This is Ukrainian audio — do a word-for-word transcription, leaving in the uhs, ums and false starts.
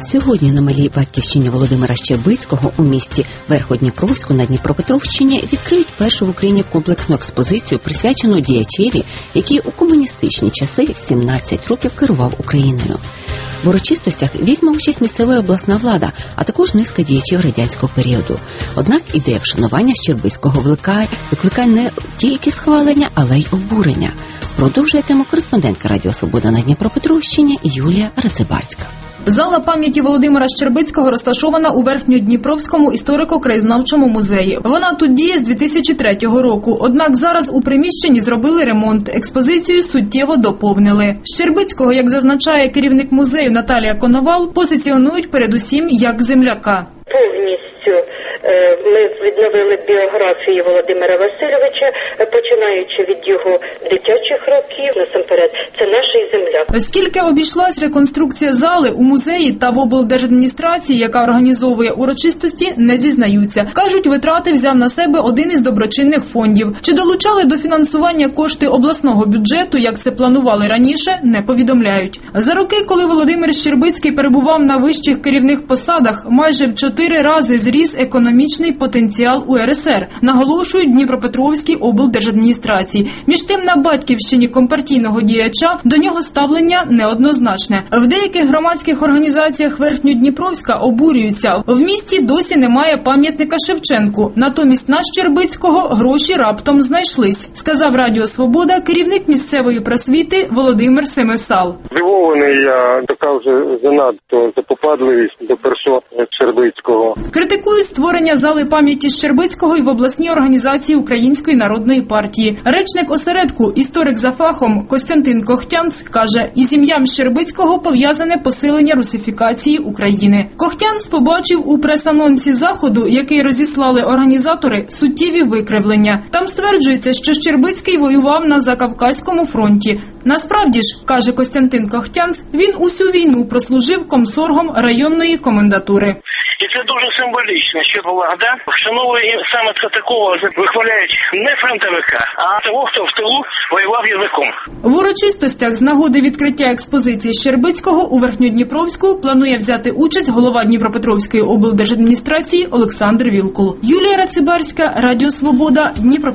Сьогодні на малій батьківщині Володимира Щербицького у місті Верхньодніпровську на Дніпропетровщині відкриють першу в Україні комплексну експозицію, присвячену діячеві, який у комуністичні часи сімнадцять років керував Україною. В урочистостях візьме участь місцева обласна влада, а також низка діячів радянського періоду. Однак ідея вшанування Щербицького викликає, викликає не тільки схвалення, але й обурення. Продовжує тему кореспондентка Радіо Свобода на Дніпропетровщині Юлія Рацибарська. Зала пам'яті Володимира Щербицького розташована у Верхньодніпровському історико-краєзнавчому музеї. Вона тут діє з дві тисячі третього року, однак зараз у приміщенні зробили ремонт, експозицію суттєво доповнили. Щербицького, як зазначає керівник музею Наталія Коновал, позиціонують передусім як земляка. Повністю ми відновили біографію Володимира Васильовича, починаючи від його дитячих років, насамперед, це наш земляк. Скільки обійшлась реконструкція зали, у музеї та в облдержадміністрації, яка організовує урочистості, не зізнаються. Кажуть, витрати взяв на себе один із доброчинних фондів. Чи долучали до фінансування кошти обласного бюджету, як це планували раніше, не повідомляють. За роки, коли Володимир Щербицький перебував на вищих керівних посадах, майже в чотири рази зріс економічний потенціал У Ер Ес Ер, наголошують Дніпропетровській облдержадміністрації. Між тим, на батьківщині компартійного діяча до нього ставлення неоднозначне. В деяких громадських організаціях Верхньодніпровська обурюються. В місті досі немає пам'ятника Шевченку. Натомість на Щербицького гроші раптом знайшлись, сказав Радіо Свобода керівник місцевої просвіти Володимир Семисал. Здивований я, така вже занадто запопадливість до першого Щербицького. Критикують створення зали пам'яті Щербицького і в обласній організації Української народної партії. Речник осередку, історик за фахом Костянтин Кохтянц каже, із ім'ям Щербицького пов'язане посилення русифікації України. Кохтянц побачив у прес-анонсі заходу, який розіслали організатори, суттєві викривлення. Там стверджується, що Щербицький воював на Закавказькому фронті. Насправді ж, каже Костянтин Кохтянц, він усю війну прослужив комсоргом районної комендатури. І це дуже символічно, що влада вшановує саме це такого, вихваляють не фронтовика, а того, хто в тилу воював язиком. В урочистостях з нагоди відкриття експозиції Щербицького у Верхньодніпровську планує взяти участь голова Дніпропетровської облдержадміністрації Олександр Вілкул. Юлія Рацибарська, Радіо Свобода, Дніпропетровська.